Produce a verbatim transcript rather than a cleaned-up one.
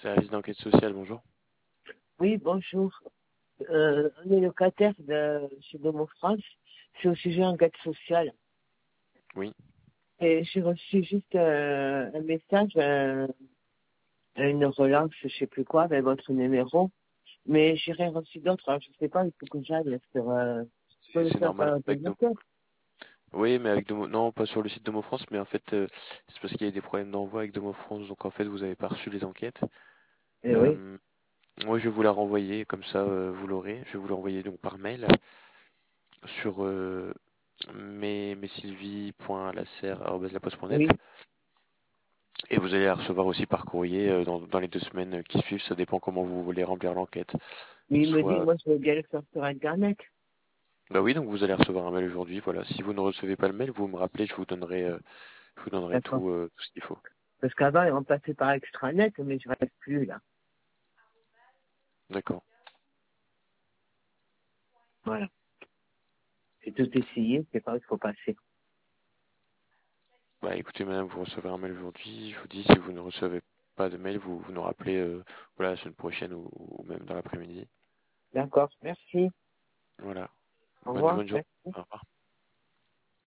Service d'enquête sociale, bonjour. Oui, bonjour. Euh, on est locataire de, chez Domo France. C'est au sujet enquête sociale. Oui. Et j'ai reçu juste euh, un message, un- une relance, je sais plus quoi, avec votre numéro. Mais j'ai rien reçu d'autre. Alors, je sais pas, il faut que j'aille sur, euh, je peux C'est le c'est faire normal par avec Domo. ordinateur. Oui, mais avec Domo. Non, pas sur le site Domo France, mais en fait, euh, c'est parce qu'il y a eu des problèmes d'envoi avec Domo France. Donc en fait, vous avez pas reçu les enquêtes. Eh oui. Euh, Moi, je vais vous la renvoyer, comme ça, euh, vous l'aurez. Je vais vous l'envoyer donc par mail sur euh, mes, mesylvie.lasserre@laposte.net. Oui. Et vous allez la recevoir aussi par courrier euh, dans, dans les deux semaines qui suivent. Ça dépend comment vous voulez remplir l'enquête. Mais il me dit, Soit, moi, je veux bien le faire sur Internet. bah oui, donc vous allez recevoir un mail aujourd'hui. Voilà. Si vous ne recevez pas le mail, vous me rappelez, je vous donnerai. euh, Je vous donnerai D'accord. tout, euh, tout ce qu'il faut. Parce qu'avant, on passait par extranet, mais je reste plus, là. D'accord. Voilà. J'ai tout essayé, c'est pas où il faut passer. Bah écoutez madame, vous recevrez un mail aujourd'hui. Je vous dis, si vous ne recevez pas de mail, vous, vous nous rappelez euh, voilà, la semaine prochaine ou, ou même dans l'après-midi. D'accord. Merci. Voilà. Au Bonne, revoir. bonne journée. Merci. Au revoir.